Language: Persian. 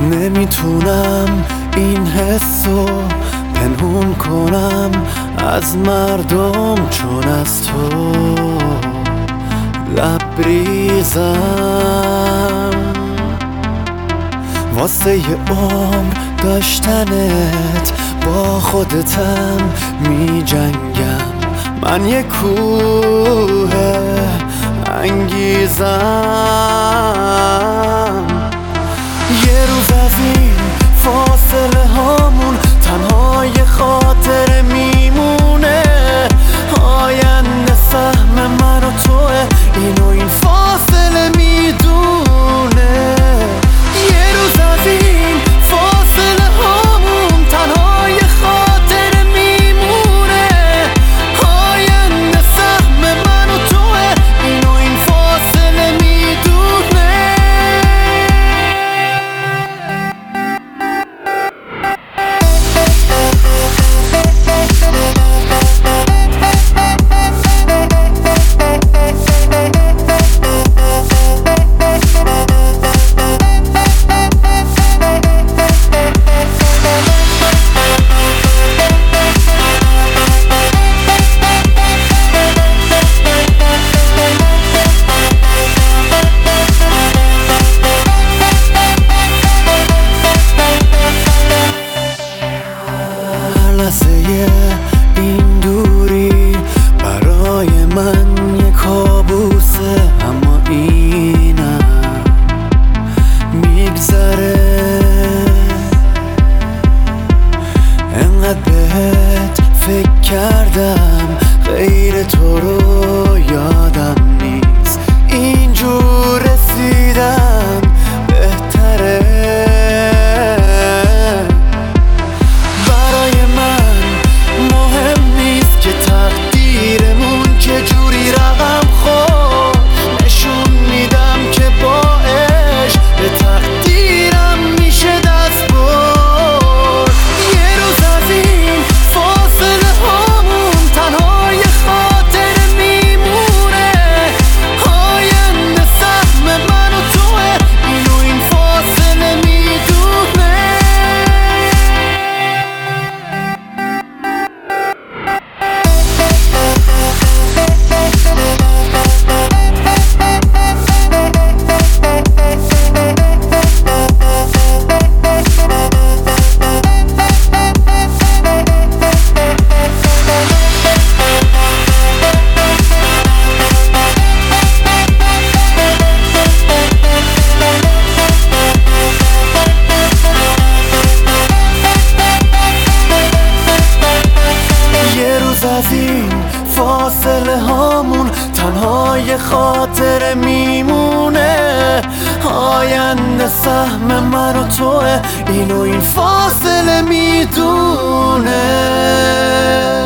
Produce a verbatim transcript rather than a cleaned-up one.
نمیتونم این حسو پنهون کنم از مردم، چون از تو لبریزم. واسه یه عمر داشتنت با خودتم می جنگم. من یه کوه انگیزم. یه روز از این فاصله هامون تنها یه خاطره میمونه. آینده سهم من و توه، اینو این فاصله میدونه. یه روز از این فاصله هامون تنها یه خاطره میمونه. آینده سهم من و توه، اینو این فاصله میدونه. این دوری برای من یه کابوسه، اما اینم میگذره. انقدر بهت فکر کردم، غیر تو رو یادم نیست. اینجور رسیدن بهتره. از این فاصله هامون تنها یه خاطره میمونه. آینده سهم من و توه، اینو این فاصله میدونه.